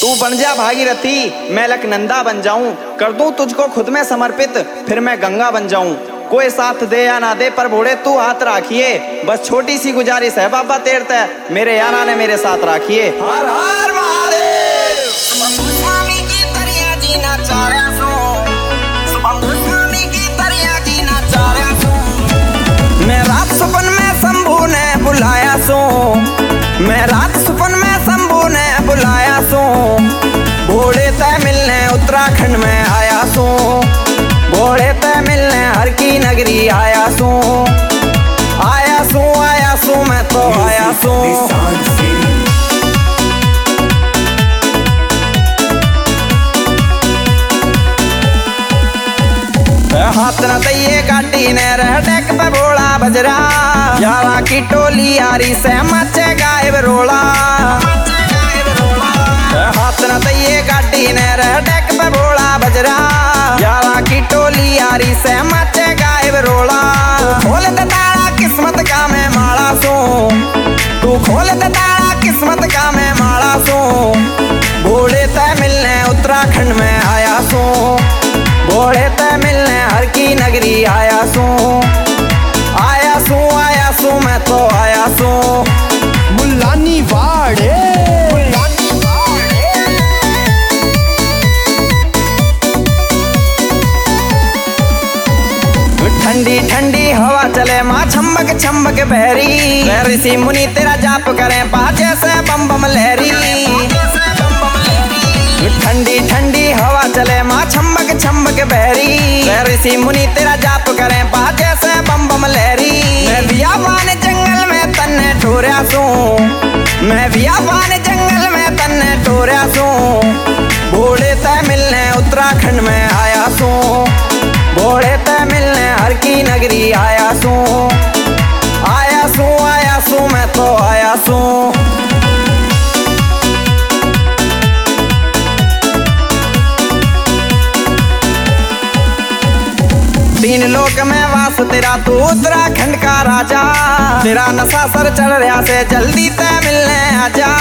तू बन जा भागीरथी, मैं लखनंदा बन जाऊं, कर दूं तुझको खुद में समर्पित, फिर मैं गंगा बन जाऊं। कोई साथ दे या ना दे पर भोड़े तू हाथ राखिए, बस छोटी सी गुजारिश है बाबा तेरे तय, मेरे यारा ने मेरे साथ राखिए। हर हर महादेव। स्वामी की तरिया जीना चाह रहा सो, स्वामी की तरिया जीना चाह रहा सो। मैं रात सपन में शंभू ने बुलाया सो, मैं रात सपन में शंभू ने बुलाया सो, भोड़े तय मिलने उत्तराखंड में आया सो, भोड़े तय मिलने हर की नगरी आया सो, आया सो मैं तो आया सो। हाथ न दइए काटी ने रह डेक पे भोला बजरा, यारा की टोली यारी से मचे गायब रोला। हाथ न दइए काटी ने रह डेक पे भोला बजरा, यारा की टोली यारी से मचे गायब रोला। खोल दे तारा किस्मत का मैं माला सो, तू खोल दे तारा किस्मत का मैं माला सो, भोले तय मिलने उत्तराखंड में आया सो, भोले तय मिलने हर की नगरी आया सो, आया सो मैं तो आया सो। मुल्लानी वाड़े ठंडी ठंडी हवा चले माँ छम्बक छम्बक बहरी, ऋषि मुनि तेरा जाप करें पाचे से बम बम लहरी। ठंडी ठंडी हवा चले माँ छम्बक छम्बक बहरी, ऋषि मुनि तेरा जाप करें पाचे से बम बम लहरी। मैं बियाबान जंगल में तन्ने ठोरिया सो, मैं बियाबान जंगल में तन्ने ठोरिया सो, भोले तय मिलने उत्तराखंड में आया सो, भोले तय मिलने हर की नगरी आया सो, आया सो मैं तो आया सो। तीन लोक में वास तेरा तू उत्तराखंड का राजा, तेरा नशा सर चढ़ रहा से जल्दी तय मिलने आजा।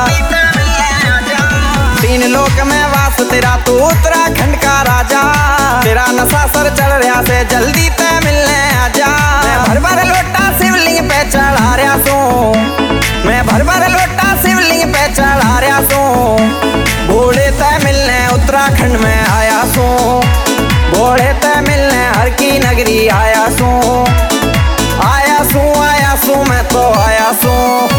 तीन लोक में वास तेरा तू उत्तराखंड का राजा, तेरा नशा सर चढ़ रहा से जल्दी तय मिलने आजा। मैं भर भर लोटा शिवलिंग पे चढ़ा रहा सो, मैं भर भर लोटा शिवलिंग पे चढ़ा रहा सो, भोले तय मिलने उत्तराखंड में आया सो, भोले तय मिलने हर की नगरी आया सो, आया सो मैं तो आया सो।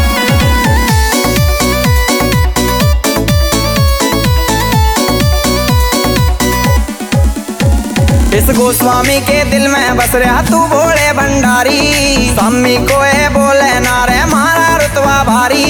इस गोस्वामी के दिल में बस रहा तू भोले भंडारी, स्वामी को ये बोले नारे मारा रुतबा भारी।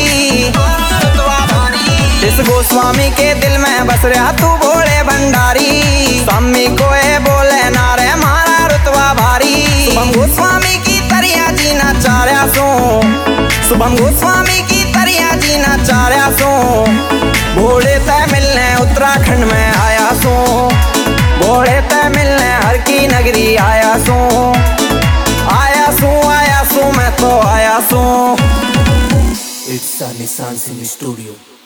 इस गोस्वामी के दिल में बस रहा तू भोले भंडारी, स्वामी को ये बोले नारे मारा रुतबा भारी। शुभम गोस्वामी की तरिया जीना चाह रहा सो, शुभम गोस्वामी की तरिया जीना चाह रहा सो, भोले तय मिलने उत्तराखंड में आया सो, भोले तय मिलने हर की नगरी आया सो, आया सो मैं तो आया सो। It's a Nissan Singh Studio.